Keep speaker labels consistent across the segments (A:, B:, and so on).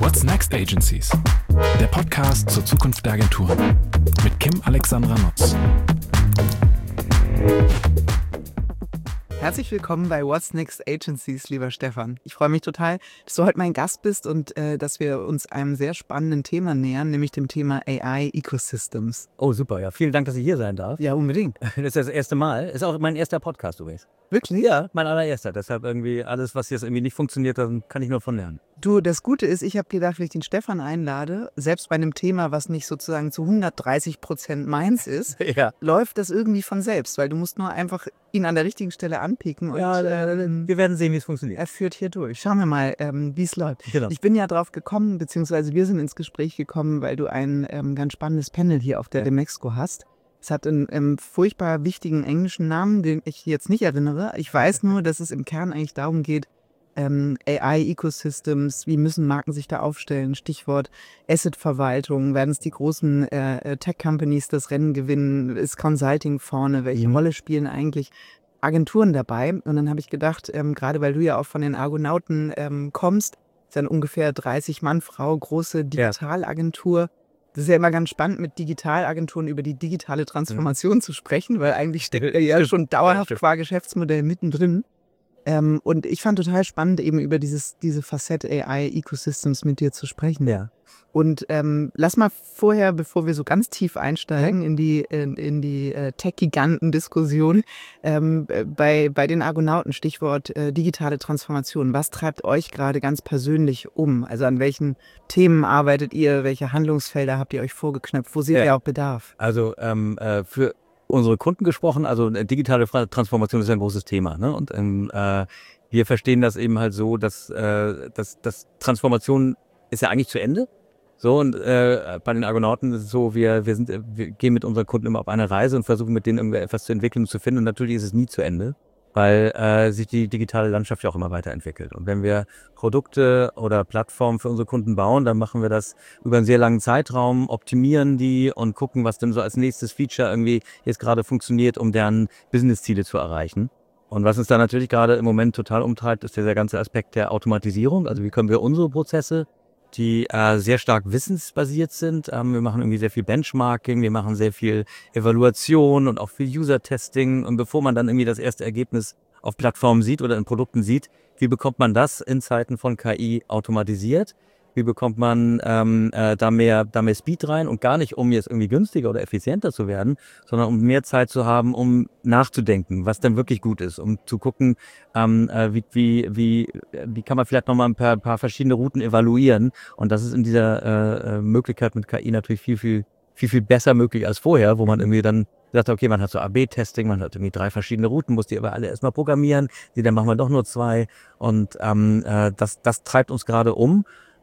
A: What's Next Agencies? Der Podcast zur Zukunft der Agenturen mit Kim Alexandra Nutz.
B: Herzlich willkommen bei What's Next Agencies, lieber Stefan. Ich freue mich total, dass du heute mein Gast bist und dass wir uns einem sehr spannenden Thema nähern, nämlich dem Thema AI Ecosystems.
C: Oh, super. Ja, vielen Dank, dass ich hier sein darf.
B: Ja, unbedingt.
C: Das ist das erste Mal. Ist auch mein erster Podcast übrigens.
B: Wirklich?
C: Ja, mein allererster. Deshalb irgendwie alles, was jetzt irgendwie nicht funktioniert, dann kann ich nur von lernen.
B: Du, das Gute ist, ich habe gedacht, wenn ich den Stefan einlade, selbst bei einem Thema, was nicht sozusagen zu 130% meins ist,
C: Ja.
B: läuft das irgendwie von selbst, weil du musst nur einfach ihn an der richtigen Stelle anpicken und
C: Wir werden sehen, wie es funktioniert.
B: er führt hier durch. Schauen wir mal, wie es läuft.
C: Genau.
B: Ich bin ja drauf gekommen, beziehungsweise wir sind ins Gespräch gekommen, weil du ein ganz spannendes Panel hier auf der Demexco hast. Es hat einen furchtbar wichtigen englischen Namen, den ich jetzt nicht erinnere. Ich weiß nur, dass es im Kern eigentlich darum geht, AI-Ecosystems, wie müssen Marken sich da aufstellen? Stichwort Asset-Verwaltung, werden es die großen Tech-Companies das Rennen gewinnen? Ist Consulting vorne? Welche Rolle spielen eigentlich Agenturen dabei? Und dann habe ich gedacht, gerade weil du ja auch von den Argonauten kommst, ist ja eine ungefähr 30-Mann-Frau, große Digitalagentur. Das ist ja immer ganz spannend, mit Digitalagenturen über die digitale Transformation zu sprechen, weil eigentlich steckt er ja schon dauerhaft qua Geschäftsmodell mittendrin. Und ich fand total spannend, eben über diese Facette AI-Ecosystems mit dir zu sprechen.
C: Ja.
B: Und lass mal vorher, bevor wir so ganz tief einsteigen in die Tech-Giganten-Diskussion, bei den Argonauten, Stichwort digitale Transformation. Was treibt euch gerade ganz persönlich um? Also an welchen Themen arbeitet ihr? Welche Handlungsfelder habt ihr euch vorgeknöpft? Wo seht ihr auch Bedarf?
C: Also für unsere Kunden gesprochen, also digitale Transformation ist ja ein großes Thema. Ne? Und wir verstehen das eben halt so, dass Transformation ist ja eigentlich zu Ende. So, und bei den Argonauten ist es so, wir gehen mit unseren Kunden immer auf eine Reise und versuchen mit denen irgendwie etwas zu entwickeln und zu finden. Und natürlich ist es nie zu Ende, weil sich die digitale Landschaft ja auch immer weiterentwickelt. Und wenn wir Produkte oder Plattformen für unsere Kunden bauen, dann machen wir das über einen sehr langen Zeitraum, optimieren die und gucken, was denn so als nächstes Feature irgendwie jetzt gerade funktioniert, um deren Business-Ziele zu erreichen. Und was uns da natürlich gerade im Moment total umtreibt, ist der ganze Aspekt der Automatisierung. Also wie können wir unsere Prozesse, die sehr stark wissensbasiert sind. Wir machen irgendwie sehr viel Benchmarking, wir machen sehr viel Evaluation und auch viel User-Testing. Und bevor man dann irgendwie das erste Ergebnis auf Plattformen sieht oder in Produkten sieht, wie bekommt man das in Zeiten von KI automatisiert? Wie bekommt man da mehr Speed rein und gar nicht, um jetzt irgendwie günstiger oder effizienter zu werden, sondern um mehr Zeit zu haben, um nachzudenken, was denn wirklich gut ist, um zu gucken, wie kann man vielleicht nochmal ein paar verschiedene Routen evaluieren. Und das ist in dieser Möglichkeit mit KI natürlich viel besser möglich als vorher, wo man irgendwie dann sagt, okay, man hat so AB-Testing, man hat irgendwie 3 verschiedene Routen, muss die aber alle erstmal programmieren, dann machen wir doch nur 2. Und das treibt uns gerade um.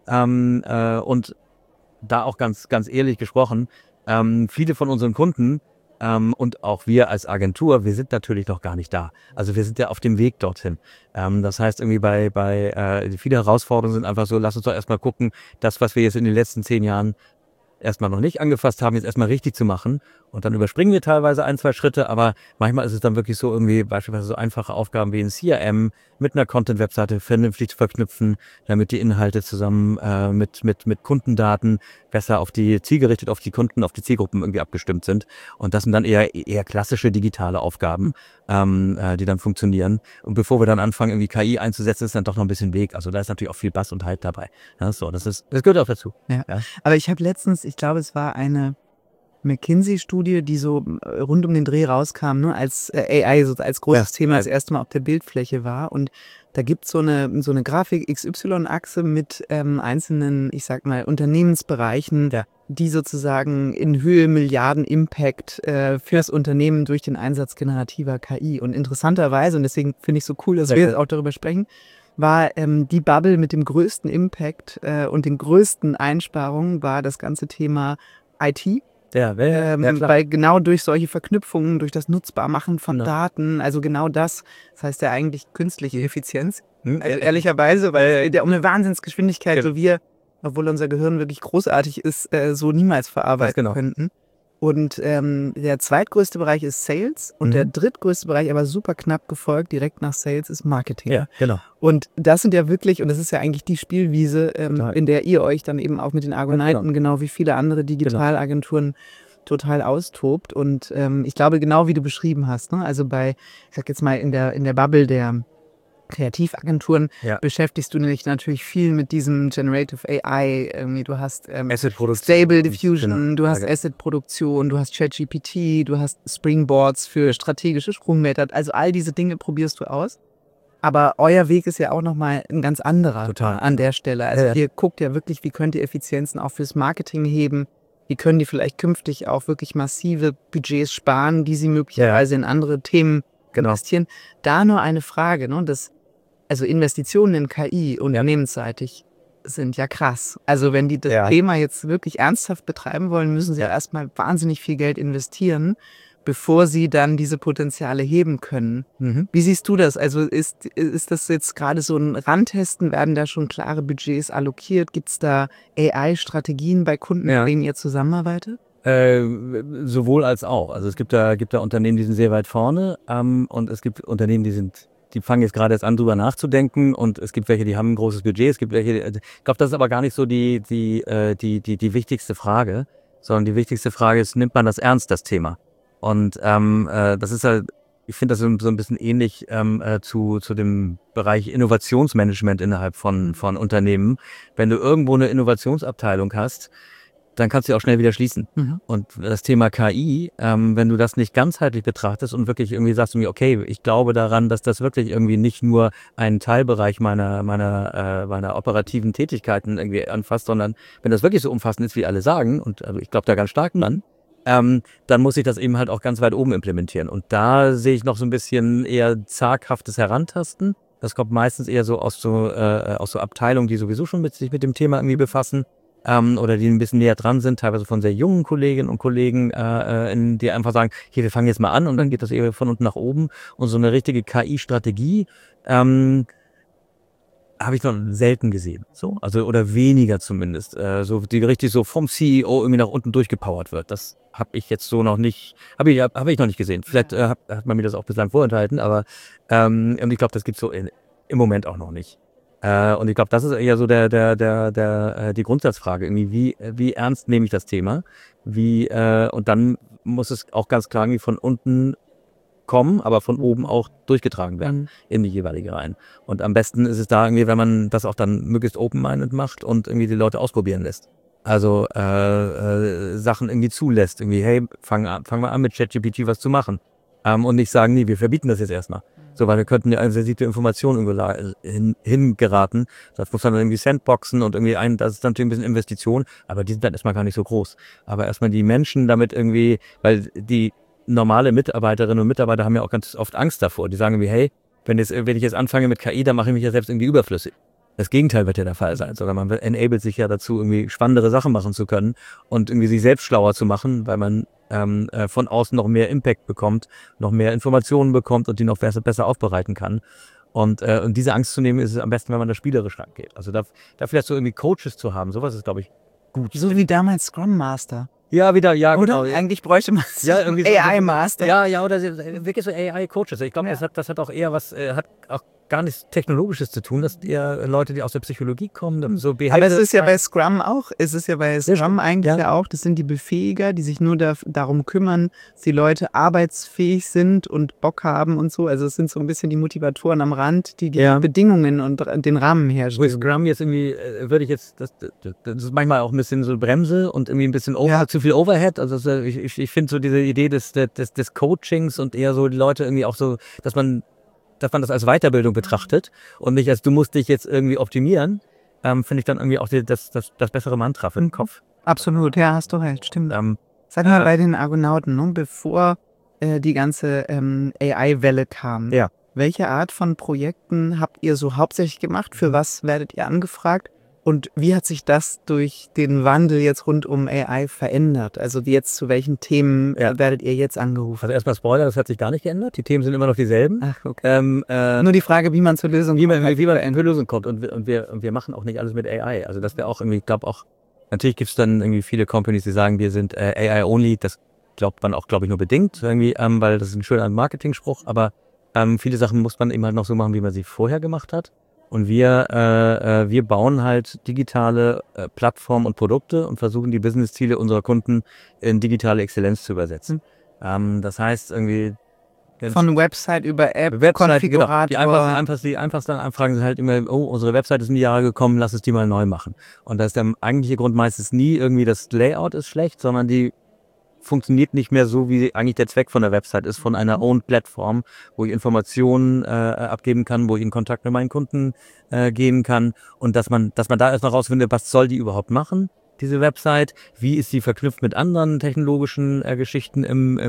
C: Und da auch ganz ehrlich gesprochen, viele von unseren Kunden und auch wir als Agentur, wir sind natürlich noch gar nicht da. Also wir sind ja auf dem Weg dorthin. Das heißt irgendwie viele Herausforderungen sind einfach so, lass uns doch erstmal gucken, das, was wir jetzt in den letzten 10 Jahren erstmal noch nicht angefasst haben, jetzt erstmal richtig zu machen. Und dann überspringen wir teilweise 1, 2 Schritte, aber manchmal ist es dann wirklich so irgendwie beispielsweise so einfache Aufgaben wie ein CRM mit einer Content-Webseite vernünftig zu verknüpfen, damit die Inhalte zusammen mit Kundendaten besser zielgerichtet auf die Kunden, auf die Zielgruppen irgendwie abgestimmt sind. Und das sind dann eher klassische digitale Aufgaben, die dann funktionieren. Und bevor wir dann anfangen, irgendwie KI einzusetzen, ist dann doch noch ein bisschen Weg. Also da ist natürlich auch viel Bass und Hype dabei. Ja, so, das gehört auch dazu.
B: Ja. Aber ich habe letztens, ich glaube, es war eine McKinsey-Studie, die so rund um den Dreh rauskam, ne, als AI so als großes Thema das erste Mal auf der Bildfläche war. Und da gibt es so eine Grafik XY-Achse mit einzelnen, ich sag mal, Unternehmensbereichen, die sozusagen in Höhe Milliarden Impact fürs Unternehmen durch den Einsatz generativer KI. Und interessanterweise, und deswegen finde ich so cool, dass wir jetzt auch darüber sprechen, war die Bubble mit dem größten Impact und den größten Einsparungen war das ganze Thema IT. Weil genau durch solche Verknüpfungen, durch das Nutzbarmachen von Daten, also genau das heißt ja eigentlich künstliche Effizienz, ehrlicherweise, weil es geht ja um eine Wahnsinnsgeschwindigkeit, so wir, obwohl unser Gehirn wirklich großartig ist, so niemals verarbeiten könnten. Und der zweitgrößte Bereich ist Sales und der drittgrößte Bereich, aber super knapp gefolgt, direkt nach Sales, ist Marketing.
C: Ja, genau.
B: Und das sind ja wirklich, und das ist ja eigentlich die Spielwiese, in der ihr euch dann eben auch mit den Argonauten, genau wie viele andere Digitalagenturen, total austobt. Und ich glaube, genau wie du beschrieben hast, ne? Also ich sag jetzt mal in der Bubble der Kreativagenturen beschäftigst du dich natürlich viel mit diesem Generative AI. Irgendwie, du hast Stable Diffusion, du hast Asset-Produktion, du hast ChatGPT, du hast Springboards für strategische Sprungmeter. Also all diese Dinge probierst du aus. Aber euer Weg ist ja auch nochmal ein ganz anderer an der Stelle. Also ihr guckt ja wirklich, wie könnt ihr Effizienzen auch fürs Marketing heben? Wie können die vielleicht künftig auch wirklich massive Budgets sparen, die sie möglicherweise in andere Themen investieren? Da nur eine Frage, ne? Also Investitionen in KI unternehmensseitig sind ja krass. Also wenn die das Thema jetzt wirklich ernsthaft betreiben wollen, müssen sie ja erstmal wahnsinnig viel Geld investieren, bevor sie dann diese Potenziale heben können. Wie siehst du das? Also ist das jetzt gerade so ein Randtesten? Werden da schon klare Budgets allokiert? Gibt es da AI-Strategien bei Kunden, mit denen ihr zusammenarbeitet?
C: Sowohl als auch. Also es gibt da Unternehmen, die sind sehr weit vorne und es gibt Unternehmen, die fangen jetzt gerade erst an, drüber nachzudenken und es gibt welche, die haben ein großes Budget, es gibt welche, ich glaube, das ist aber gar nicht so die wichtigste Frage, sondern die wichtigste Frage ist, nimmt man das ernst, das Thema? Und das ist halt, ich finde das so ein bisschen ähnlich zu dem Bereich Innovationsmanagement innerhalb von Unternehmen. Wenn du irgendwo eine Innovationsabteilung hast, dann kannst du auch schnell wieder schließen. Und das Thema KI, wenn du das nicht ganzheitlich betrachtest und wirklich irgendwie sagst, okay, ich glaube daran, dass das wirklich irgendwie nicht nur einen Teilbereich meiner operativen Tätigkeiten irgendwie anfasst, sondern wenn das wirklich so umfassend ist, wie alle sagen, und also ich glaube da ganz stark dran, dann muss ich das eben halt auch ganz weit oben implementieren. Und da sehe ich noch so ein bisschen eher zaghaftes Herantasten. Das kommt meistens eher so aus so Abteilungen, die sowieso schon sich mit dem Thema irgendwie befassen. Oder die ein bisschen näher dran sind, teilweise von sehr jungen Kolleginnen und Kollegen, die einfach sagen, hier, wir fangen jetzt mal an und dann geht das eher von unten nach oben. Und so eine richtige KI-Strategie habe ich noch selten gesehen. So, also oder weniger zumindest. So die richtig so vom CEO irgendwie nach unten durchgepowert wird. Das habe ich jetzt so noch nicht, habe ich noch nicht gesehen. Vielleicht hat man mir das auch bislang vorenthalten, aber und ich glaube, das gibt es so im Moment auch noch nicht. Und ich glaube, das ist eher so die Grundsatzfrage, irgendwie, wie ernst nehme ich das Thema? Und dann muss es auch ganz klar irgendwie von unten kommen, aber von oben auch durchgetragen werden in die jeweilige Reihen. Und am besten ist es da irgendwie, wenn man das auch dann möglichst open-minded macht und irgendwie die Leute ausprobieren lässt. Also Sachen irgendwie zulässt. Irgendwie, hey, fang mal an mit ChatGPT was zu machen. Und nicht sagen, nee, wir verbieten das jetzt erstmal. So, weil wir könnten ja eine sensitive Information irgendwo hingeraten. Das muss dann irgendwie Sandboxen und irgendwie das ist natürlich ein bisschen Investition, aber die sind dann erstmal gar nicht so groß. Aber erstmal die Menschen damit irgendwie, weil die normale Mitarbeiterinnen und Mitarbeiter haben ja auch ganz oft Angst davor. Die sagen irgendwie, hey, wenn ich jetzt anfange mit KI, dann mache ich mich ja selbst irgendwie überflüssig. Das Gegenteil wird ja der Fall sein, sondern man enabled sich ja dazu, irgendwie spannendere Sachen machen zu können und irgendwie sich selbst schlauer zu machen, weil man von außen noch mehr Impact bekommt, noch mehr Informationen bekommt und die noch besser aufbereiten kann. Und diese Angst zu nehmen, ist es am besten, wenn man da spielerisch rangeht. Also da vielleicht so irgendwie Coaches zu haben, sowas ist, glaube ich, gut.
B: So wie damals Scrum Master.
C: Ja,
B: oder?
C: Genau.
B: Eigentlich bräuchte man
C: irgendwie
B: AI-Master.
C: Ja, oder wirklich so AI-Coaches. Ich glaube, das hat auch eher hat auch gar nichts Technologisches zu tun. Das sind eher Leute, die aus der Psychologie kommen. So
B: aber es ist ja bei Scrum auch. Es ist ja bei Scrum eigentlich ja auch. Das sind die Befähiger, die sich nur darum kümmern, dass die Leute arbeitsfähig sind und Bock haben und so. Also es sind so ein bisschen die Motivatoren am Rand, die Bedingungen und den Rahmen herstellen.
C: Wo Scrum jetzt irgendwie, das ist manchmal auch ein bisschen so Bremse und irgendwie ein bisschen zu viel Overhead. Also ich finde so diese Idee des Coachings und eher so die Leute irgendwie auch so, dass man das als Weiterbildung betrachtet und nicht als du musst dich jetzt irgendwie optimieren, finde ich dann irgendwie auch das bessere Mantra für den Kopf.
B: Absolut, ja, hast du recht, stimmt. Sag mal bei den Argonauten, ne, bevor die ganze AI-Welle kam, welche Art von Projekten habt ihr so hauptsächlich gemacht? Für was werdet ihr angefragt? Und wie hat sich das durch den Wandel jetzt rund um AI verändert? Also jetzt zu welchen Themen werdet ihr jetzt angerufen?
C: Also erstmal Spoiler, das hat sich gar nicht geändert. Die Themen sind immer noch dieselben.
B: Ach, okay. Nur die Frage, wie man zur Lösung
C: kommt. Wie man zur Lösung kommt. Und wir machen auch nicht alles mit AI. Also das wäre auch irgendwie, ich glaube auch Natürlich gibt es dann irgendwie viele Companies, die sagen, wir sind AI-only. Das glaubt man auch, glaube ich, nur bedingt, irgendwie, weil das ist ein schöner Marketing-Spruch. Aber viele Sachen muss man eben halt noch so machen, wie man sie vorher gemacht hat. Und wir bauen halt digitale Plattformen und Produkte und versuchen die Business-Ziele unserer Kunden in digitale Exzellenz zu übersetzen. Das heißt irgendwie
B: von Website über App,
C: Konfigurator.
B: Konfigurator.
C: Die einfachsten Anfragen sind halt immer, oh, unsere Website ist in die Jahre gekommen, lass es die mal neu machen. Und da ist der eigentliche Grund meistens nie irgendwie, das Layout ist schlecht, sondern die funktioniert nicht mehr so, wie eigentlich der Zweck von der Website ist, von einer Owned-Plattform, wo ich Informationen abgeben kann, wo ich in Kontakt mit meinen Kunden gehen kann und dass man da erst noch rausfindet, was soll die überhaupt machen, diese Website, wie ist sie verknüpft mit anderen technologischen Geschichten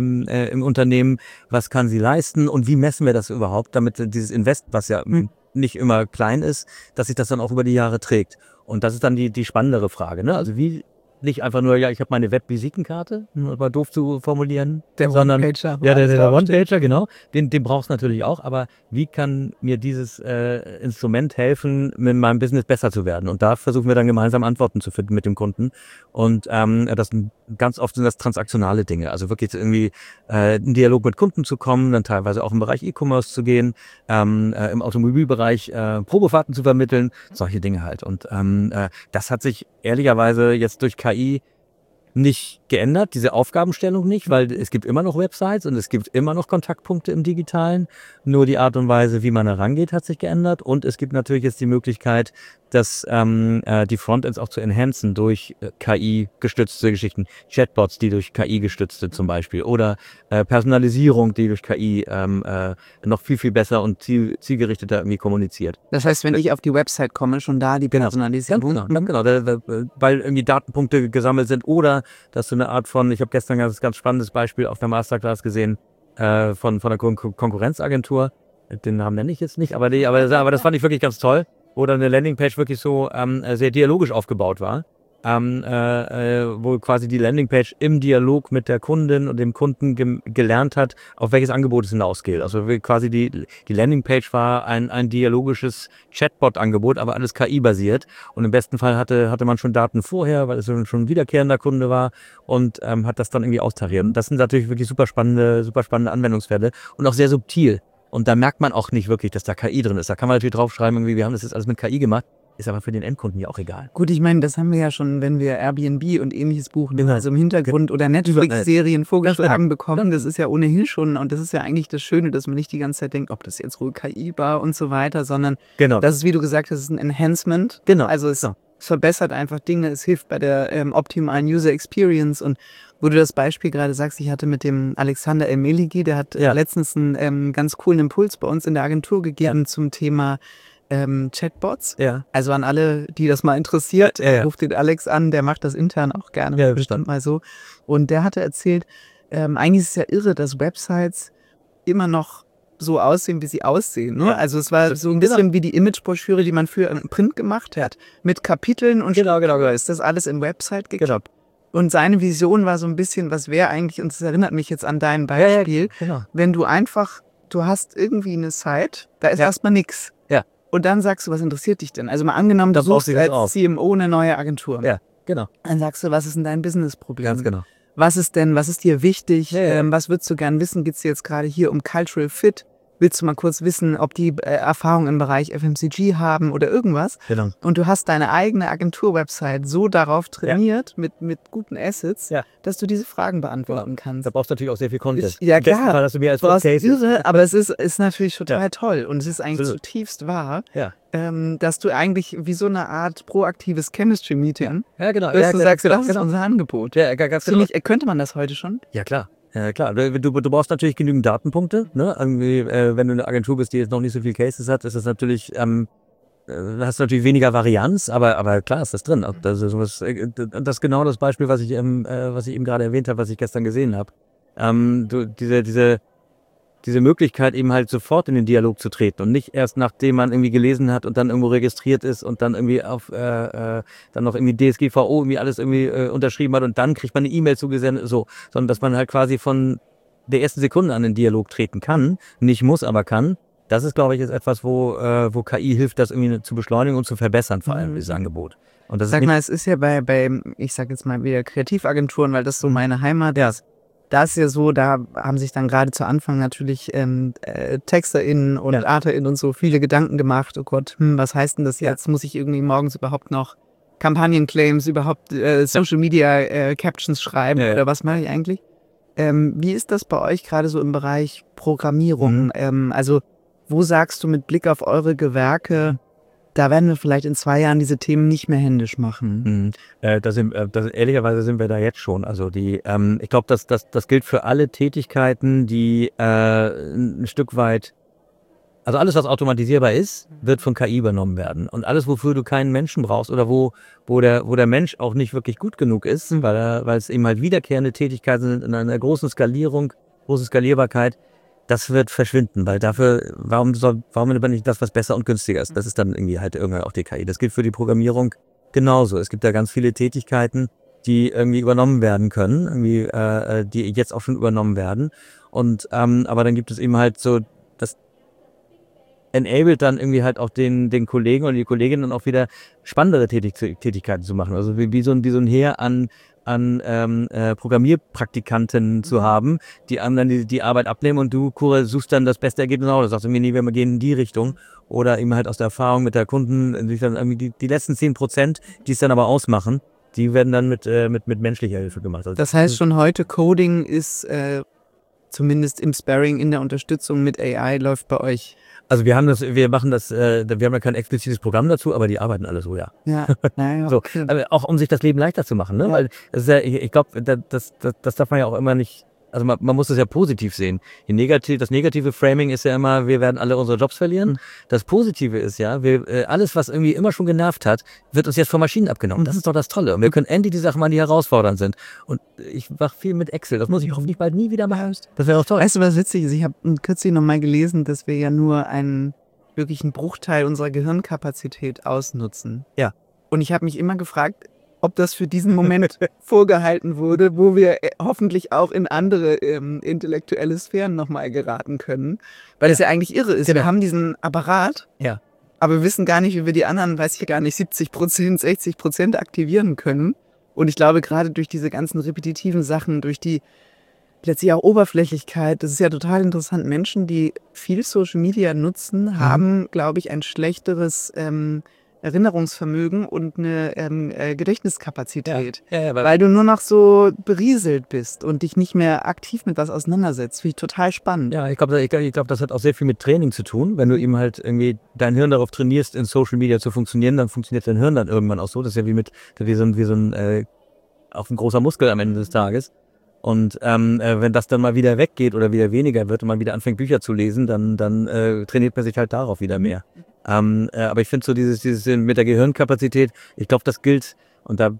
C: im Unternehmen, was kann sie leisten und wie messen wir das überhaupt, damit dieses Invest, was ja nicht immer klein ist, dass sich das dann auch über die Jahre trägt. Und das ist dann die spannendere Frage, ne? Also wie nicht einfach nur, ja, ich habe meine Web-Visitenkarte, um mal doof zu formulieren, sondern
B: One-Pager.
C: Ja, der One-Pager, genau. Den brauchst du natürlich auch, aber wie kann mir dieses Instrument helfen, mit meinem Business besser zu werden? Und da versuchen wir dann gemeinsam Antworten zu finden mit dem Kunden. Und ganz oft sind das transaktionale Dinge, also wirklich irgendwie in Dialog mit Kunden zu kommen, dann teilweise auch im Bereich E-Commerce zu gehen, im Automobilbereich Probefahrten zu vermitteln, solche Dinge halt. Und das hat sich ehrlicherweise jetzt durch KI nicht geändert, diese Aufgabenstellung nicht, weil es gibt immer noch Websites und es gibt immer noch Kontaktpunkte im Digitalen. Nur die Art und Weise, wie man herangeht, hat sich geändert. Und es gibt natürlich jetzt die Möglichkeit, dass die Frontends auch zu enhancen durch KI-gestützte Geschichten. Chatbots, die durch KI gestützt sind zum Beispiel. Oder Personalisierung, die durch KI noch viel, viel besser und zielgerichteter irgendwie kommuniziert.
B: Das heißt, wenn ich auf die Website komme, schon da die Personalisierung.
C: Genau, weil irgendwie Datenpunkte gesammelt sind oder dass du eine Art von, ich habe gestern ein ganz spannendes Beispiel auf der Masterclass gesehen von der Konkurrenzagentur, den Namen nenne ich jetzt nicht, aber das fand ich wirklich ganz toll, wo dann eine Landingpage wirklich so sehr dialogisch aufgebaut war. Wo quasi die Landingpage im Dialog mit der Kundin und dem Kunden gelernt hat, auf welches Angebot es hinausgeht. Also quasi die Landingpage war ein dialogisches Chatbot-Angebot, aber alles KI-basiert. Und im besten Fall hatte man schon Daten vorher, weil es schon ein wiederkehrender Kunde war und hat das dann irgendwie austariert. Und das sind natürlich wirklich super spannende Anwendungsfälle und auch sehr subtil. Und da merkt man auch nicht wirklich, dass da KI drin ist. Da kann man natürlich draufschreiben, irgendwie, wir haben das jetzt alles mit KI gemacht. Ist aber für den Endkunden ja auch egal.
B: Gut, ich meine, das haben wir ja schon, wenn wir Airbnb und ähnliches buchen, also im Hintergrund oder Netflix-Serien vorgeschlagen bekommen. Das ist ja ohnehin schon, und das ist ja eigentlich das Schöne, dass man nicht die ganze Zeit denkt, ob das jetzt wohl KI war und so weiter, sondern das ist, wie du gesagt hast, ist ein Enhancement.
C: Genau.
B: Also es verbessert einfach Dinge, es hilft bei der optimalen User Experience. Und wo du das Beispiel gerade sagst, ich hatte mit dem Alexander Elmeligi, der hat letztens einen ganz coolen Impuls bei uns in der Agentur gegeben zum Thema Chatbots.
C: Ja.
B: Also an alle, die das mal interessiert, ruft den Alex an, der macht das intern auch gerne, bestimmt mal so. Und der hatte erzählt, eigentlich ist es ja irre, dass Websites immer noch so aussehen, wie sie aussehen. Ne? Also es war so ein bisschen wie die Imagebroschüre, die man für Print gemacht hat, mit Kapiteln und
C: genau.
B: Ist das alles in Website gekippt. Und seine Vision war so ein bisschen, was wäre eigentlich, und das erinnert mich jetzt an dein Beispiel, wenn du hast irgendwie eine Site, da ist erstmal nichts. Und dann sagst du, was interessiert dich denn? Also mal angenommen, du suchst als CMO eine neue Agentur.
C: Ja, genau.
B: Dann sagst du, was ist denn dein Businessproblem?
C: Ganz genau.
B: Was ist dir wichtig? Was würdest du gern wissen? Geht es dir jetzt gerade hier um Cultural Fit? Willst du mal kurz wissen, ob die Erfahrung im Bereich FMCG haben oder irgendwas?
C: Genau.
B: Und du hast deine eigene Agentur-Website so darauf trainiert, mit guten Assets, dass du diese Fragen beantworten kannst.
C: Da brauchst du natürlich auch sehr viel Content.
B: Ja, klar.
C: Fall hast du mehr als 5 Cases.
B: Irre, aber es ist natürlich total toll. Und es ist eigentlich zutiefst wahr, dass du eigentlich wie so eine Art proaktives Chemistry-Meeting du sagst, das ist unser Angebot.
C: Ja, ganz genau.
B: Könnte man das heute schon?
C: Ja, klar. Ja, klar. Du brauchst natürlich genügend Datenpunkte. Ne? Irgendwie, wenn du eine Agentur bist, die jetzt noch nicht so viele Cases hat, ist das natürlich, hast du natürlich weniger Varianz, aber klar ist das drin. Das ist genau das Beispiel, was ich eben gerade erwähnt habe, was ich gestern gesehen habe. Diese Möglichkeit eben halt sofort in den Dialog zu treten und nicht erst nachdem man irgendwie gelesen hat und dann irgendwo registriert ist und dann irgendwie dann noch irgendwie DSGVO irgendwie alles irgendwie unterschrieben hat und dann kriegt man eine E-Mail zugesendet, sondern dass man halt quasi von der ersten Sekunde an den Dialog treten kann, nicht muss, aber kann Das ist, glaube ich, ist etwas, wo KI hilft, das irgendwie zu beschleunigen und zu verbessern, vor allem dieses Angebot. Und das
B: Sag mal, es ist ja bei, ich sag jetzt mal wieder Kreativagenturen, weil das so meine Heimat ist. Da ist ja so, da haben sich dann gerade zu Anfang natürlich TexterInnen und ArtInnen und so viele Gedanken gemacht. Oh Gott, was heißt denn das jetzt? Muss ich irgendwie morgens überhaupt noch Kampagnenclaims, überhaupt Social Media Captions schreiben oder was mache ich eigentlich? Wie ist das bei euch gerade so im Bereich Programmierung? Also wo sagst du mit Blick auf eure Gewerke, da werden wir vielleicht in 2 Jahren diese Themen nicht mehr händisch machen?
C: Ehrlicherweise sind wir da jetzt schon. Also ich glaube, das gilt für alle Tätigkeiten, die ein Stück weit, also alles, was automatisierbar ist, wird von KI übernommen werden. Und alles, wofür du keinen Menschen brauchst oder wo der Mensch auch nicht wirklich gut genug ist, weil es eben halt wiederkehrende Tätigkeiten sind in einer großen Skalierung, große Skalierbarkeit, das wird verschwinden, weil dafür, warum nimmt man nicht das, was besser und günstiger ist? Das ist dann irgendwie halt irgendwann auch die KI. Das gilt für die Programmierung genauso. Es gibt da ganz viele Tätigkeiten, die irgendwie übernommen werden können, irgendwie, die jetzt auch schon übernommen werden. Und aber dann gibt es eben halt so, das enabled dann irgendwie halt auch den Kollegen oder die Kolleginnen dann auch wieder spannendere Tätigkeiten zu machen. Also wie so ein Heer an Programmierpraktikanten zu haben, die einem dann die Arbeit abnehmen und du, Kure, suchst dann das beste Ergebnis aus. Du sagst mir nie, wir gehen in die Richtung. Oder eben halt aus der Erfahrung mit der Kunden, sich dann irgendwie die letzten 10%, die es dann aber ausmachen, die werden dann mit menschlicher Hilfe gemacht. Also
B: das heißt schon heute, Coding ist zumindest im Sparring, in der Unterstützung mit AI läuft bei euch.
C: Also wir haben ja kein explizites Programm dazu, aber die arbeiten alle so, ja.
B: Ja, naja.
C: So, aber auch um sich das Leben leichter zu machen, ne? Ja. Weil das ist ja, ich glaube, das darf man ja auch immer nicht, also man muss das ja positiv sehen. Das negative Framing ist ja immer, wir werden alle unsere Jobs verlieren. Das Positive ist ja, alles, was irgendwie immer schon genervt hat, wird uns jetzt von Maschinen abgenommen. Das ist doch das Tolle. Und wir können endlich die Sachen machen, die herausfordernd sind. Und ich mache viel mit Excel. Das muss ich hoffentlich bald nie wieder machen. Das wäre auch toll.
B: Weißt du, was witzig ist? Ich habe kürzlich nochmal gelesen, dass wir ja nur wirklich einen Bruchteil unserer Gehirnkapazität ausnutzen.
C: Ja.
B: Und ich habe mich immer gefragt, ob das für diesen Moment vorgehalten wurde, wo wir hoffentlich auch in andere intellektuelle Sphären nochmal geraten können. Weil es ja eigentlich irre ist. Wir haben diesen Apparat, aber wir wissen gar nicht, wie wir die anderen, 70%, 60% aktivieren können. Und ich glaube, gerade durch diese ganzen repetitiven Sachen, durch die letztlich auch Oberflächlichkeit, das ist ja total interessant. Menschen, die viel Social Media nutzen, haben, glaube ich, ein schlechteres Erinnerungsvermögen und eine Gedächtniskapazität, weil du nur noch so berieselt bist und dich nicht mehr aktiv mit was auseinandersetzt. Finde ich total spannend.
C: Ja, ich glaube, das hat auch sehr viel mit Training zu tun. Wenn du eben halt irgendwie dein Hirn darauf trainierst, in Social Media zu funktionieren, dann funktioniert dein Hirn dann irgendwann auch so. Das ist ja wie so ein auch ein großer Muskel am Ende des Tages. Und wenn das dann mal wieder weggeht oder wieder weniger wird und man wieder anfängt, Bücher zu lesen, dann trainiert man sich halt darauf wieder mehr. Aber ich finde so dieses mit der Gehirnkapazität, ich glaube, das gilt, und da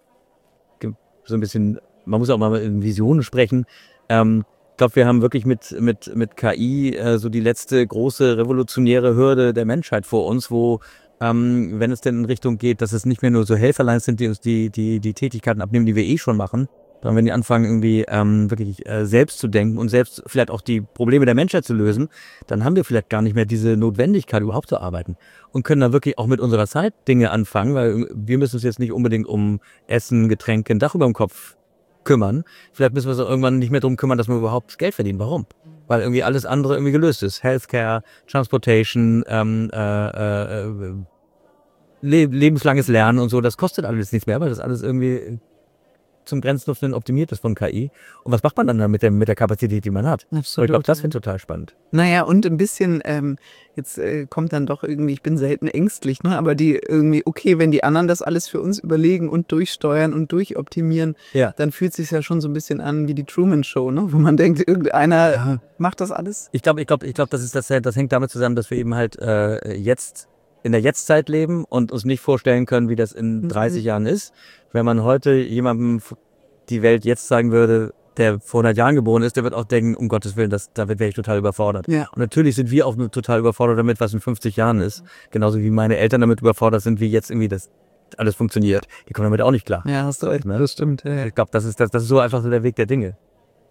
C: so ein bisschen, man muss auch mal in Visionen sprechen. Ich glaube, wir haben wirklich mit KI so die letzte große revolutionäre Hürde der Menschheit vor uns, wo wenn es denn in Richtung geht, dass es nicht mehr nur so Helferlein sind, die uns die Tätigkeiten abnehmen, die wir eh schon machen, sondern wenn die anfangen, irgendwie wirklich selbst zu denken und selbst vielleicht auch die Probleme der Menschheit zu lösen, dann haben wir vielleicht gar nicht mehr diese Notwendigkeit, überhaupt zu arbeiten. Und können dann wirklich auch mit unserer Zeit Dinge anfangen, weil wir müssen uns jetzt nicht unbedingt um Essen, Getränke, ein Dach über dem Kopf kümmern. Vielleicht müssen wir uns irgendwann nicht mehr darum kümmern, dass wir überhaupt Geld verdienen. Warum? Weil irgendwie alles andere irgendwie gelöst ist. Healthcare, Transportation, lebenslanges Lernen und so, das kostet alles nichts mehr, weil das alles irgendwie zum Grenznutzen optimiert ist von KI. Und was macht man dann mit der Kapazität, die man hat?
B: Absolut.
C: Ich glaube, das finde ich total spannend.
B: Naja, und ein bisschen, jetzt kommt dann doch irgendwie, ich bin selten ängstlich, ne? Aber die irgendwie, okay, wenn die anderen das alles für uns überlegen und durchsteuern und durchoptimieren, dann fühlt es sich ja schon so ein bisschen an wie die Truman Show, ne? Wo man denkt, irgendeiner macht das alles.
C: Ich glaube, das hängt damit zusammen, dass wir eben halt jetzt in der Jetztzeit leben und uns nicht vorstellen können, wie das in 30 Jahren ist. Wenn man heute jemandem die Welt jetzt sagen würde, der vor 100 Jahren geboren ist, der wird auch denken, um Gottes Willen, damit wäre ich total überfordert.
B: Ja.
C: Und natürlich sind wir auch total überfordert damit, was in 50 Jahren ist. Genauso wie meine Eltern damit überfordert sind, wie jetzt irgendwie das alles funktioniert. Die kommen damit auch nicht klar.
B: Ja, hast du recht. Ne? Das stimmt. Ja.
C: Ich glaube, das ist so einfach so der Weg der Dinge.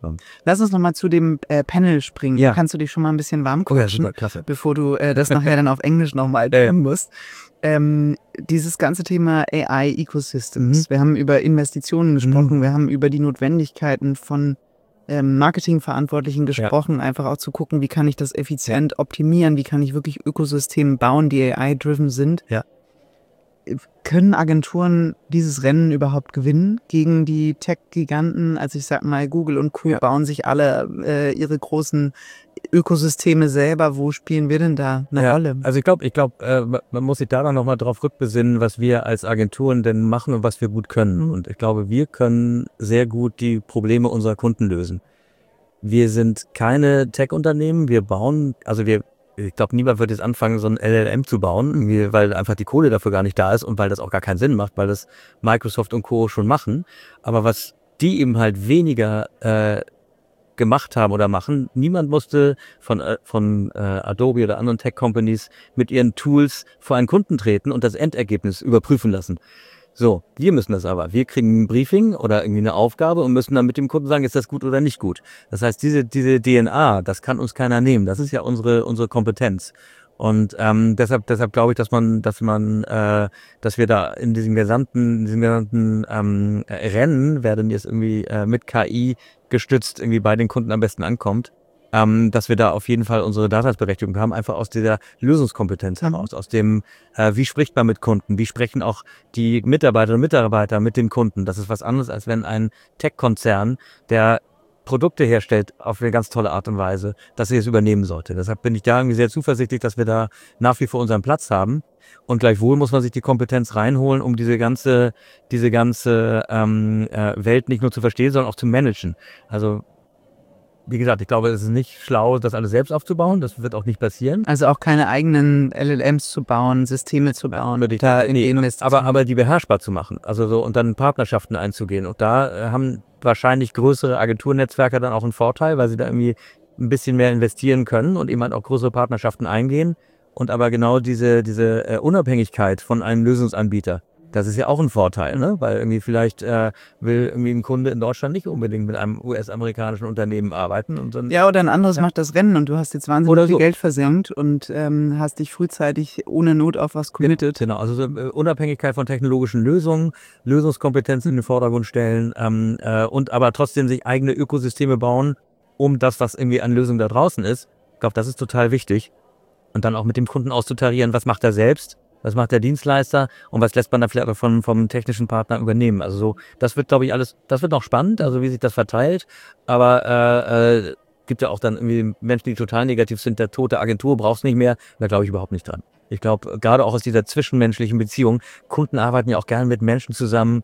B: Lass uns nochmal zu dem Panel springen.
C: Ja.
B: Kannst du dich schon mal ein bisschen warm quatschen,
C: klasse.
B: bevor du das nachher dann auf Englisch nochmal tun musst. Dieses ganze Thema AI Ecosystems. Wir haben über Investitionen gesprochen, wir haben über die Notwendigkeiten von Marketingverantwortlichen gesprochen, einfach auch zu gucken, wie kann ich das effizient optimieren, wie kann ich wirklich Ökosysteme bauen, die AI-driven sind.
C: Ja.
B: Können Agenturen dieses Rennen überhaupt gewinnen gegen die Tech-Giganten? Also ich sag mal, Google und Co. bauen sich alle ihre großen Ökosysteme selber. Wo spielen wir denn da eine Rolle?
C: Also ich glaube, man muss sich da dann nochmal drauf rückbesinnen, was wir als Agenturen denn machen und was wir gut können. Und ich glaube, wir können sehr gut die Probleme unserer Kunden lösen. Wir sind keine Tech-Unternehmen, ich glaube, niemand wird jetzt anfangen, so ein LLM zu bauen, weil einfach die Kohle dafür gar nicht da ist und weil das auch gar keinen Sinn macht, weil das Microsoft und Co. schon machen. Aber was die eben halt weniger gemacht haben oder machen, niemand musste von Adobe oder anderen Tech-Companies mit ihren Tools vor einen Kunden treten und das Endergebnis überprüfen lassen. So, wir müssen das aber. Wir kriegen ein Briefing oder irgendwie eine Aufgabe und müssen dann mit dem Kunden sagen, ist das gut oder nicht gut. Das heißt, diese DNA, das kann uns keiner nehmen. Das ist ja unsere Kompetenz. Und deshalb glaube ich, dass wir da in diesem gesamten Rennen, wer denn jetzt irgendwie mit KI gestützt irgendwie bei den Kunden am besten ankommt, dass wir da auf jeden Fall unsere Daseinsberechtigung haben, einfach aus dieser Lösungskompetenz heraus, aus dem, wie spricht man mit Kunden, wie sprechen auch die Mitarbeiterinnen und Mitarbeiter mit den Kunden. Das ist was anderes, als wenn ein Tech-Konzern, der Produkte herstellt auf eine ganz tolle Art und Weise, dass sie es übernehmen sollte. Deshalb bin ich da irgendwie sehr zuversichtlich, dass wir da nach wie vor unseren Platz haben. Und gleichwohl muss man sich die Kompetenz reinholen, um diese ganze Welt nicht nur zu verstehen, sondern auch zu managen. Also wie gesagt, ich glaube, es ist nicht schlau, das alles selbst aufzubauen. Das wird auch nicht passieren.
B: Also auch keine eigenen LLMs zu bauen, Systeme zu bauen.
C: Aber die beherrschbar zu machen. Also so, und dann Partnerschaften einzugehen. Und da haben wahrscheinlich größere Agenturnetzwerke dann auch einen Vorteil, weil sie da irgendwie ein bisschen mehr investieren können und eben halt auch größere Partnerschaften eingehen. Und aber genau diese Unabhängigkeit von einem Lösungsanbieter, das ist ja auch ein Vorteil, ne? Weil irgendwie vielleicht will irgendwie ein Kunde in Deutschland nicht unbedingt mit einem US-amerikanischen Unternehmen arbeiten. Und dann,
B: oder ein anderes macht das Rennen und du hast jetzt wahnsinnig viel Geld versenkt und hast dich frühzeitig ohne Not auf was committed.
C: Genau, also so, Unabhängigkeit von technologischen Lösungen, Lösungskompetenzen in den Vordergrund stellen und aber trotzdem sich eigene Ökosysteme bauen, um das, was irgendwie an Lösungen da draußen ist. Ich glaube, das ist total wichtig. Und dann auch mit dem Kunden auszutarieren, was macht er selbst, was macht der Dienstleister und was lässt man dann vielleicht auch vom technischen Partner übernehmen. Also so, das wird, glaube ich, das wird noch spannend, also wie sich das verteilt. Aber gibt ja auch dann irgendwie Menschen, die total negativ sind, der tote Agentur brauchst nicht mehr. Da glaube ich überhaupt nicht dran. Ich glaube, gerade auch aus dieser zwischenmenschlichen Beziehung, Kunden arbeiten ja auch gerne mit Menschen zusammen,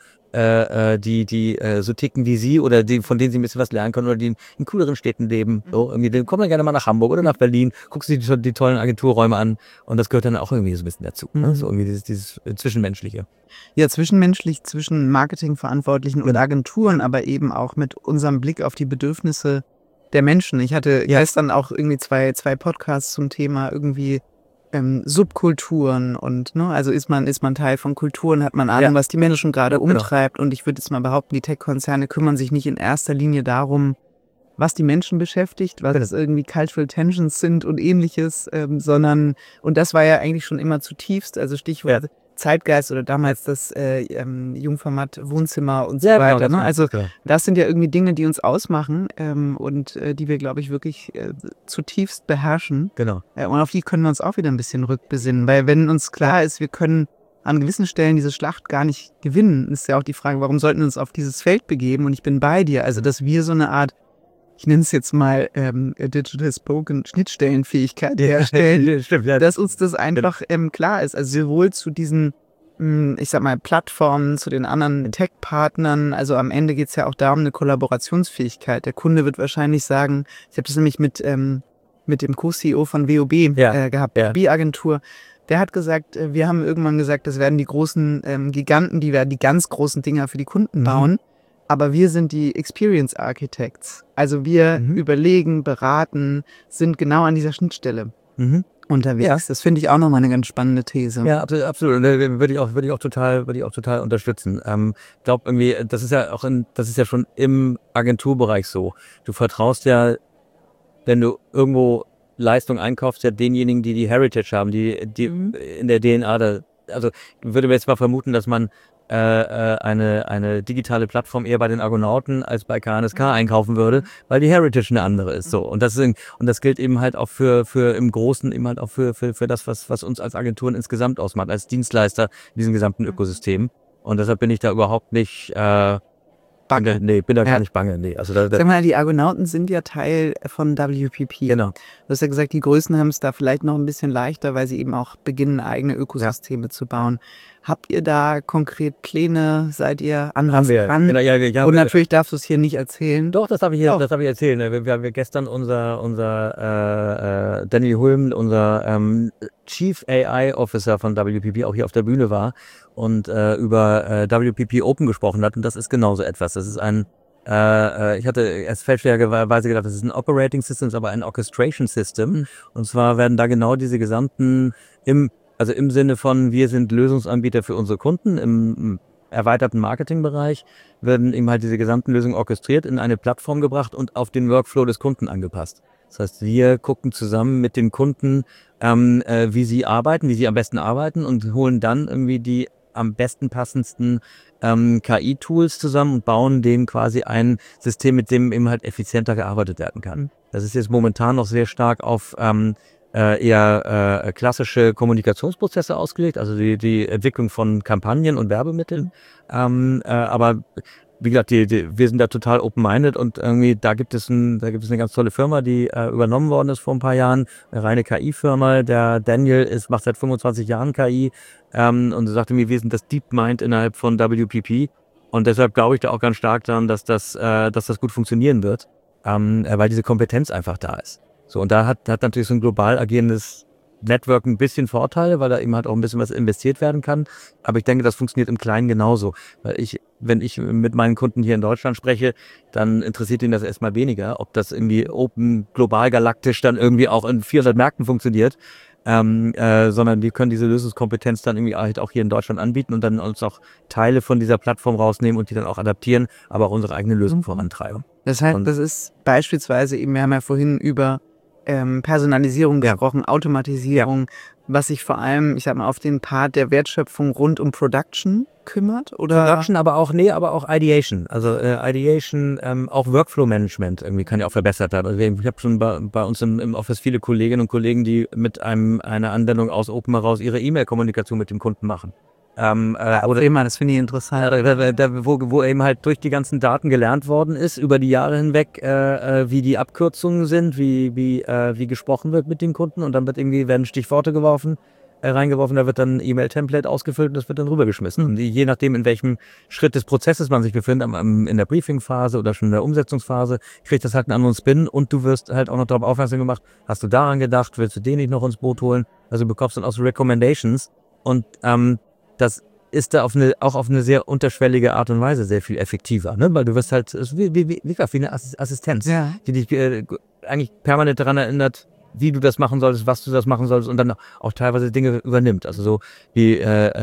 C: die so ticken wie sie oder von denen sie ein bisschen was lernen können oder die in cooleren Städten leben. So, irgendwie, die kommen dann gerne mal nach Hamburg oder nach Berlin, gucken sich die tollen Agenturräume an und das gehört dann auch irgendwie so ein bisschen dazu. Ne? So irgendwie dieses Zwischenmenschliche.
B: Ja, zwischenmenschlich zwischen Marketingverantwortlichen und Agenturen, aber eben auch mit unserem Blick auf die Bedürfnisse der Menschen. Ich hatte gestern auch irgendwie zwei Podcasts zum Thema irgendwie Subkulturen und also ist man Teil von Kulturen, hat man Ahnung, was die Menschen gerade umtreibt. Und ich würde jetzt mal behaupten, die Tech-Konzerne kümmern sich nicht in erster Linie darum, was die Menschen beschäftigt, was irgendwie Cultural Tensions sind und ähnliches, sondern, und das war ja eigentlich schon immer zutiefst, also Stichwort Zeitgeist oder damals das Jungformat Wohnzimmer und so weiter. Ne? Also das sind ja irgendwie Dinge, die uns ausmachen und die wir, glaube ich, wirklich zutiefst beherrschen.
C: Genau.
B: Und auf die können wir uns auch wieder ein bisschen rückbesinnen, weil wenn uns klar ist, wir können an gewissen Stellen diese Schlacht gar nicht gewinnen, ist ja auch die Frage, warum sollten wir uns auf dieses Feld begeben? Und ich bin bei dir, also dass wir so eine Art, ich nenne es jetzt mal Digital Spoken Schnittstellenfähigkeit herstellen,
C: Stimmt,
B: dass uns das einfach klar ist. Also sowohl zu diesen, ich sag mal, Plattformen, zu den anderen Tech-Partnern, also am Ende geht es ja auch darum, eine Kollaborationsfähigkeit. Der Kunde wird wahrscheinlich sagen, ich habe das nämlich mit dem Co-CEO von WOB gehabt, WOB-Agentur, der hat gesagt, wir haben irgendwann gesagt, das werden die großen Giganten, die werden die ganz großen Dinger für die Kunden bauen. Aber wir sind die Experience Architects. Also wir überlegen, beraten, sind genau an dieser Schnittstelle. unterwegs.
C: Ja.
B: Das finde ich auch nochmal eine ganz spannende These.
C: Ja, absolut. Und würde ich auch total unterstützen. Ich glaube irgendwie, das ist ja schon im Agenturbereich so. Du vertraust ja, wenn du irgendwo Leistung einkaufst, ja denjenigen, die Heritage haben, die in der DNA also würde mir jetzt mal vermuten, dass man eine digitale Plattform eher bei den Argonauten als bei KNSK einkaufen würde, weil die Heritage eine andere ist. So. Und das gilt eben halt auch für im Großen eben halt auch für das, was uns als Agenturen insgesamt ausmacht, als Dienstleister in diesem gesamten Ökosystem. Und deshalb bin ich da überhaupt nicht
B: Bange.
C: bin da gar nicht bange. Nee. Also
B: Sag mal, die Argonauten sind ja Teil von WPP.
C: Genau.
B: Du hast ja gesagt, die Größen haben es da vielleicht noch ein bisschen leichter, weil sie eben auch beginnen, eigene Ökosysteme zu bauen. Habt ihr da konkret Pläne? Seid ihr an was dran?
C: Genau, ja,
B: und natürlich darfst du es hier nicht erzählen.
C: Doch, das darf ich erzählen. Wir haben gestern unser Daniel Hulm, unser Chief AI Officer von WPP, auch hier auf der Bühne war und über WPP Open gesprochen hat. Und das ist genauso etwas. Das ist ich hatte erst fälschlicherweise gedacht, das ist ein Operating System, aber ein Orchestration System. Und zwar werden da genau diese gesamten im Sinne von, wir sind Lösungsanbieter für unsere Kunden im erweiterten Marketingbereich, werden eben halt diese gesamten Lösungen orchestriert, in eine Plattform gebracht und auf den Workflow des Kunden angepasst. Das heißt, wir gucken zusammen mit den Kunden, wie sie am besten arbeiten und holen dann irgendwie die am besten passendsten KI-Tools zusammen und bauen denen quasi ein System, mit dem eben halt effizienter gearbeitet werden kann. Das ist jetzt momentan noch sehr stark auf eher klassische Kommunikationsprozesse ausgelegt, also die Entwicklung von Kampagnen und Werbemitteln. Aber wie gesagt, wir sind da total open-minded und irgendwie da gibt es eine ganz tolle Firma, die übernommen worden ist vor ein paar Jahren, eine reine KI-Firma. Der Daniel macht seit 25 Jahren KI und sagte mir, wir sind das DeepMind innerhalb von WPP und deshalb glaube ich da auch ganz stark daran, dass das gut funktionieren wird, weil diese Kompetenz einfach da ist. So, und da hat natürlich so ein global agierendes Network ein bisschen Vorteile, weil da eben halt auch ein bisschen was investiert werden kann. Aber ich denke, das funktioniert im Kleinen genauso. Weil wenn ich mit meinen Kunden hier in Deutschland spreche, dann interessiert ihnen das erstmal weniger, ob das irgendwie open, global, galaktisch dann irgendwie auch in 400 Märkten funktioniert. Sondern wir können diese Lösungskompetenz dann irgendwie halt auch hier in Deutschland anbieten und dann uns auch Teile von dieser Plattform rausnehmen und die dann auch adaptieren, aber auch unsere eigene Lösung vorantreiben.
B: Das heißt, das ist beispielsweise eben, wir haben ja vorhin über Personalisierung gesprochen, Automatisierung, was sich vor allem, ich sag mal, auf den Part der Wertschöpfung rund um Production kümmert? Oder?
C: Production, aber auch Ideation. Also Ideation, auch Workflow-Management irgendwie kann ja auch verbessert werden. Also ich habe schon bei uns im Office viele Kolleginnen und Kollegen, die mit einer Anwendung aus Open heraus ihre E-Mail-Kommunikation mit dem Kunden machen.
B: Das finde ich interessant.
C: Wo eben halt durch die ganzen Daten gelernt worden ist, über die Jahre hinweg, wie die Abkürzungen sind, wie gesprochen wird mit den Kunden und dann werden Stichworte reingeworfen, da wird dann ein E-Mail-Template ausgefüllt und das wird dann rübergeschmissen. Und je nachdem, in welchem Schritt des Prozesses man sich befindet, in der Briefing-Phase oder schon in der Umsetzungsphase, kriegt das halt einen anderen Spin und du wirst halt auch noch darauf aufmerksam gemacht, hast du daran gedacht, willst du den nicht noch ins Boot holen? Also du bekommst dann auch so Recommendations und das ist da auch auf eine sehr unterschwellige Art und Weise sehr viel effektiver, ne? Weil du wirst halt, wie eine Assistenz, die dich eigentlich permanent daran erinnert, wie du das machen solltest, was du das machen solltest und dann auch teilweise Dinge übernimmt. Also so wie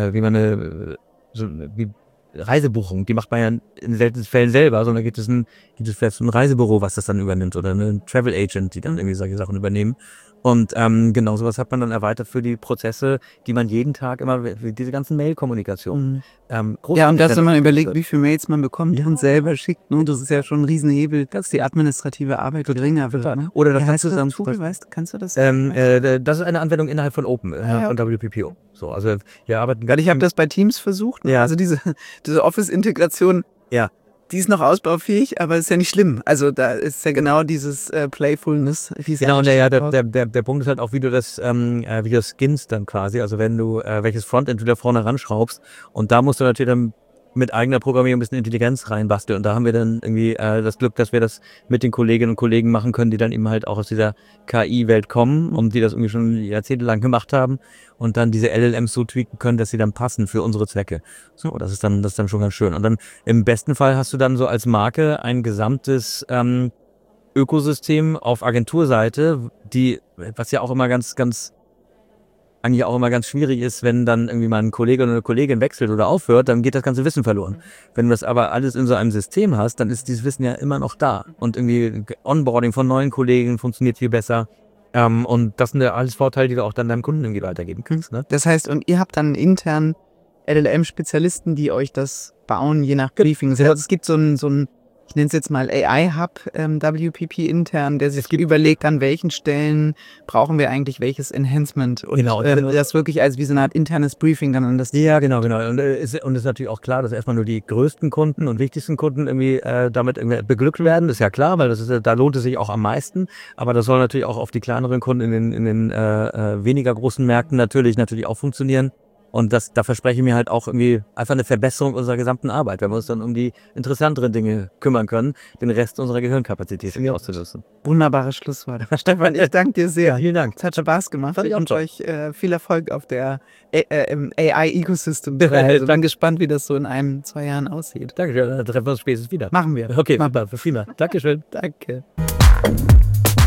C: Reisebuchung, die macht man ja in seltenen Fällen selber, sondern gibt es vielleicht so ein Reisebüro, was das dann übernimmt oder ein Travel Agent, die dann irgendwie solche Sachen übernehmen. Und genau sowas hat man dann erweitert für die Prozesse, die man jeden Tag immer, diese ganzen Mail-Kommunikation.
B: Und dass man überlegt, wie viele Mails man bekommt und selber schickt, ne? Das ist ja schon ein Riesenhebel, dass die administrative Arbeit geringer wird. Ne?
C: Oder das
B: heißt das Tool, kannst du das?
C: Das ist eine Anwendung innerhalb von Open, von WPP. So, also wir arbeiten.
B: Ich habe das bei Teams versucht, ne? Also diese Office-Integration.
C: Ja.
B: Die ist noch ausbaufähig, aber ist ja nicht schlimm. Also da ist ja genau dieses Playfulness.
C: Genau, und der Punkt ist halt auch, wie du das skinnst dann quasi. Also wenn du welches Frontend du da vorne ranschraubst und da musst du natürlich dann mit eigener Programmierung ein bisschen Intelligenz reinbasteln. Und da haben wir dann irgendwie das Glück, dass wir das mit den Kolleginnen und Kollegen machen können, die dann eben halt auch aus dieser KI-Welt kommen und die das irgendwie schon jahrzehntelang gemacht haben und dann diese LLMs so tweaken können, dass sie dann passen für unsere Zwecke. So, das ist dann schon ganz schön. Und dann im besten Fall hast du dann so als Marke ein gesamtes Ökosystem auf Agenturseite, was ja auch immer ganz, ganz eigentlich auch immer ganz schwierig ist, wenn dann irgendwie mal ein Kollege oder eine Kollegin wechselt oder aufhört, dann geht das ganze Wissen verloren. Wenn du das aber alles in so einem System hast, dann ist dieses Wissen ja immer noch da. Und irgendwie Onboarding von neuen Kollegen funktioniert viel besser. Und das sind ja alles Vorteile, die du auch dann deinem Kunden irgendwie weitergeben kannst. Ne?
B: Das heißt, und ihr habt dann intern LLM-Spezialisten, die euch das bauen, je nach Briefing. Also es gibt so ein ich nenne es jetzt mal AI-Hub, WPP intern, der sich überlegt, an welchen Stellen brauchen wir eigentlich welches Enhancement. Und
C: Genau.
B: das wirklich als wie so eine Art internes Briefing dann an das Team.
C: Ja, genau. Und es ist natürlich auch klar, dass erstmal nur die größten Kunden und wichtigsten Kunden irgendwie damit irgendwie beglückt werden. Das ist ja klar, weil da lohnt es sich auch am meisten. Aber das soll natürlich auch auf die kleineren Kunden in den weniger großen Märkten natürlich auch funktionieren. Und da verspreche ich mir halt auch irgendwie einfach eine Verbesserung unserer gesamten Arbeit, wenn wir uns dann um die interessanteren Dinge kümmern können, den Rest unserer Gehirnkapazität auszulösen.
B: Wunderbares Schlusswort. Stefan, ich danke dir sehr.
C: Vielen Dank.
B: Es hat Spaß gemacht.
C: Fand ich auch
B: und
C: toll.
B: euch viel Erfolg auf der im AI-Ecosystem. Ich bin gespannt, wie das so in 1-2 Jahren aussieht.
C: Dankeschön, dann treffen wir uns spätestens wieder.
B: Machen wir.
C: Okay, super, prima. Dankeschön.
B: Danke.